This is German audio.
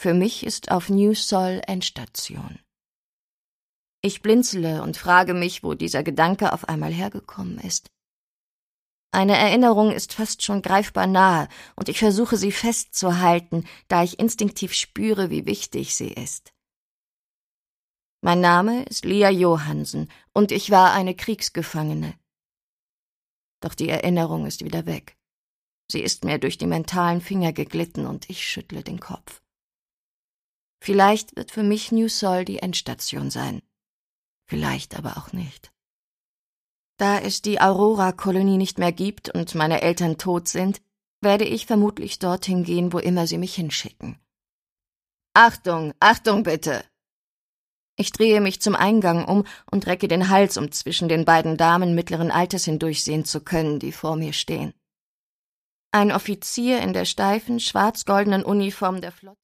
Für mich ist auf New Sol Endstation. Ich blinzele und frage mich, wo dieser Gedanke auf einmal hergekommen ist. Eine Erinnerung ist fast schon greifbar nahe, und ich versuche, sie festzuhalten, da ich instinktiv spüre, wie wichtig sie ist. Mein Name ist Lia Johansen, und ich war eine Kriegsgefangene. Doch die Erinnerung ist wieder weg. Sie ist mir durch die mentalen Finger geglitten, und ich schüttle den Kopf. Vielleicht wird für mich New Sol die Endstation sein. Vielleicht aber auch nicht. Da es die Aurora-Kolonie nicht mehr gibt und meine Eltern tot sind, werde ich vermutlich dorthin gehen, wo immer sie mich hinschicken. Achtung, Achtung bitte! Ich drehe mich zum Eingang um und recke den Hals, um zwischen den beiden Damen mittleren Alters hindurchsehen zu können, die vor mir stehen. Ein Offizier in der steifen, schwarz-goldenen Uniform der Flotte